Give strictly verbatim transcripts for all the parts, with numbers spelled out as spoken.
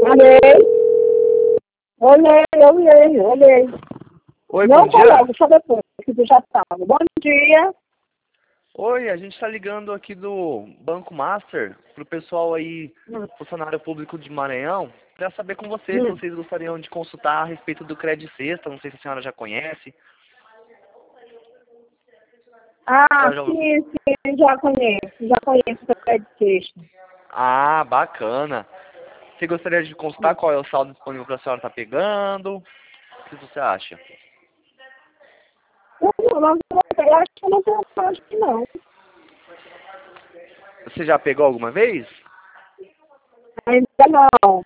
Olhei, olhei, olhei, olhei. Oi, Não bom dia. coloco, só depois que tu já tava. Bom dia. Oi, a gente está ligando aqui do Banco Master pro pessoal aí, Hum, funcionário público de Maranhão, para saber com vocês se hum. vocês gostariam de consultar a respeito do Crédito Sexta, não sei se a senhora já conhece. Ah, A senhora já ouviu- sim, sim, já conheço, já conheço o pé de texto. Ah, bacana. Você gostaria de consultar qual é o saldo disponível para a senhora estar pegando? O que você acha? Eu, não, eu acho que eu não tenho acho que não. Você já pegou alguma vez? Ainda não.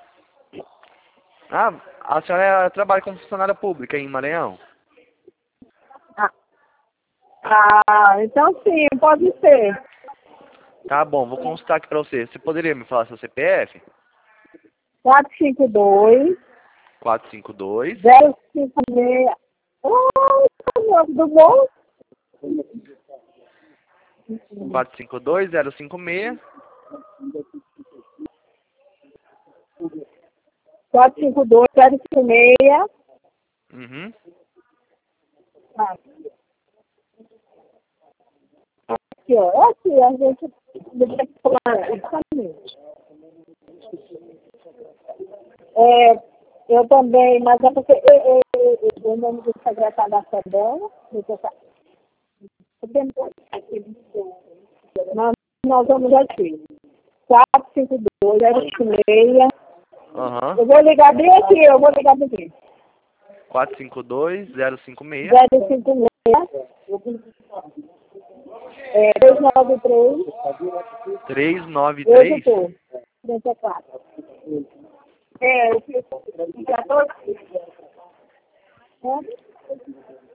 Ah, a senhora trabalha como funcionária pública em Maranhão? Ah, ah, então sim, pode ser. Tá bom, vou consultar aqui para você. Você poderia me falar seu C P F? quatro cinco dois, quatro cinco dois. zero cinco seis. Oi, tudo bom? quatro cinco dois, zero cinco seis. quatro cinco dois, zero cinco seis. Uhum. Ah, aqui, ó. Aqui, a gente deixa eu falar exatamente. É, eu também, mas é porque eu, eu, eu, eu, o nome do secretário da FEDEL, nós, nós vamos aqui. quatro cinco dois, zero cinco seis. Aham. Eu vou ligar bem aqui, eu vou ligar bem aqui. quatro cinco dois, zero cinco seis. zero cinco seis, é, dois nove três, três nove três. oito trinta e quatro. É, eu fiz quatorze. É?